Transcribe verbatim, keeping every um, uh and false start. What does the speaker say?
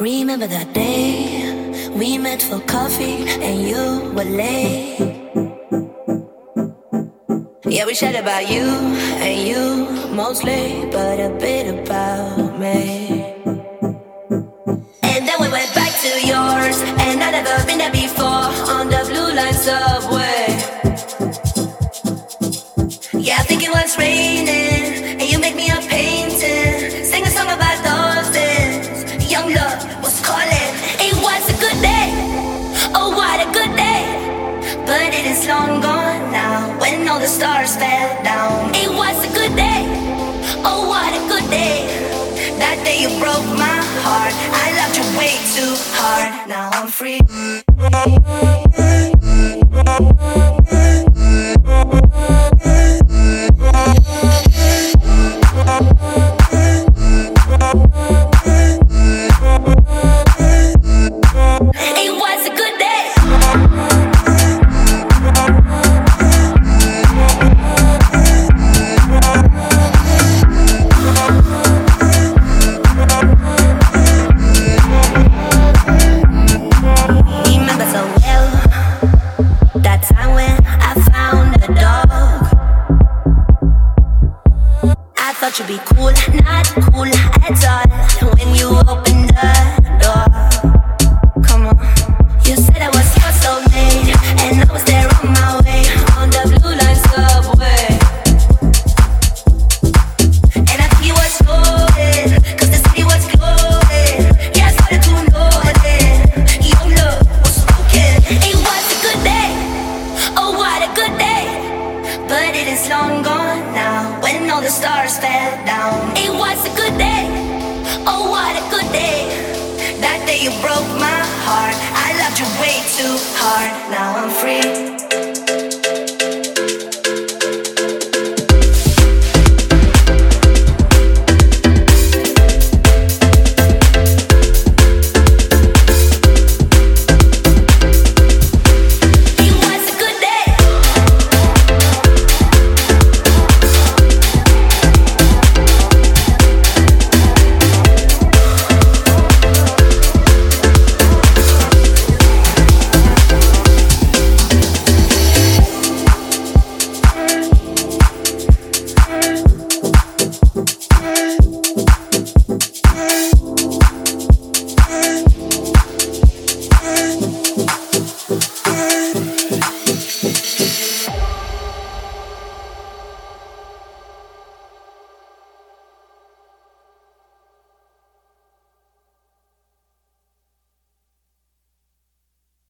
Remember that day we met for coffee and you were late. Yeah, we chat about you and you mostly, but a bit about me. And then we went back to yours, and I'd never been there before on the blue line subway. Yeah, I think it was raining, and you make me a painting, sing a song about dolphins. Young love was calling. It was a good day, oh what a good day. But it is long gone now, when all the stars fell down. It was a good day, oh what a good day. That day you broke my heart, I loved you way too hard. Now I'm free. It was a good day. Remember so well that time when I found a dog. I thought you'd be cool, not cool at all, when you opened the door. Come on, you said I was your soulmate, and I was there on my way on the blue line subway. And I think it was golden, cause the city was glowing. Yeah, I started to know that young love was spoken. It was a good day, oh what a good day. But it is long gone now, when all the stars fell down. It was a good day, oh what a good day. That day you broke my heart, I loved you way too hard. Now I'm free.